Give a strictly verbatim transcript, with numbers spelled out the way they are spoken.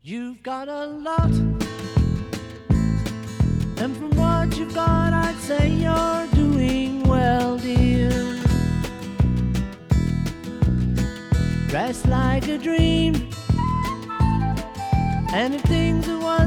You've got a lot, and from what you've got, I'd say you're doing well, dear. Dressed like a dream, and if things were